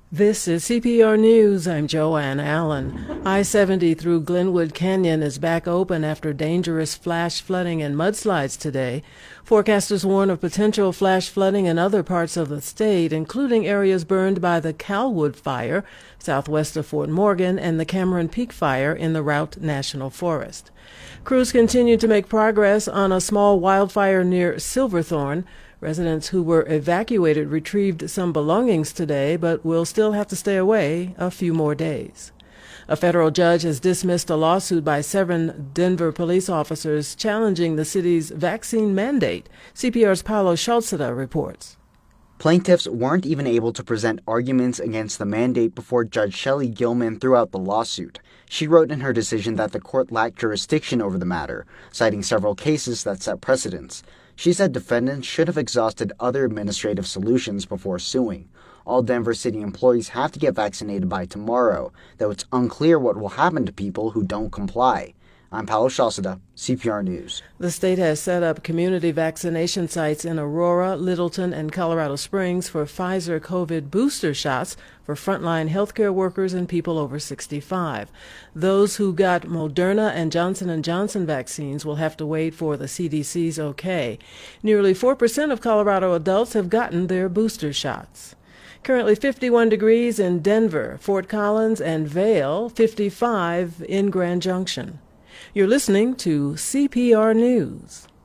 This is CPR News. I'm Joanne Allen. I-70 through Glenwood Canyon is back open after dangerous flash flooding and mudslides today. Forecasters warn of potential flash flooding in other parts of the state, including areas burned by the Calwood Fire southwest of Fort Morgan and the Cameron Peak Fire in the Routt National Forest. Crews continue to make progress on a small wildfire near Silverthorne. Residents who were evacuated retrieved some belongings today, but will still have to stay away a few more days. A federal judge has dismissed a lawsuit by 7 Denver police officers challenging the city's vaccine mandate. CPR's Paolo Schalzada reports. Plaintiffs weren't even able to present arguments against the mandate before Judge Shelley Gilman threw out the lawsuit. She wrote in her decision that the court lacked jurisdiction over the matter, citing several cases that set precedents. She said defendants should have exhausted other administrative solutions before suing. All Denver City employees have to get vaccinated by tomorrow, though it's unclear what will happen to people who don't comply. I'm Paolo Schalzada, CPR News. The state has set up community vaccination sites in Aurora, Littleton, and Colorado Springs for Pfizer COVID booster shots for frontline healthcare workers and people over 65. Those who got Moderna and Johnson & Johnson vaccines will have to wait for the CDC's okay. Nearly 4% of Colorado adults have gotten their booster shots. Currently 51 degrees in Denver, Fort Collins, and Vail, 55 in Grand Junction. You're listening to CPR News.